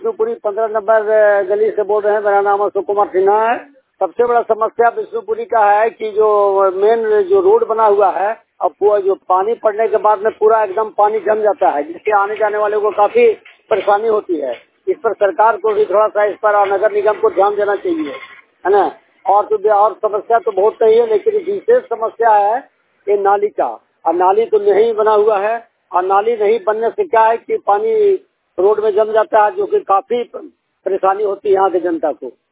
Vishnupuri 15 number गली से बोल रहे हैं। मेरा नाम अशोक कुमार सिन्हा है। सबसे बड़ा समस्या विष्णुपुरी का है कि जो मेन जो रोड बना हुआ है, अब वो जो पानी पड़ने के बाद में पूरा एकदम पानी जम जाता है, जिससे आने जाने वाले को काफी परेशानी होती है। इस पर सरकार को भी थोड़ा सा इस पर नगर निगम को ध्यान देना चाहिए, है ना। और समस्या तो बहुत सही है, लेकिन विशेष समस्या है ये नाली का। और नाली तो नहीं बना हुआ है, और नाली नहीं बनने से क्या है कि पानी रोड में जम जाता है, जो कि काफी परेशानी होती है यहाँ की जनता को।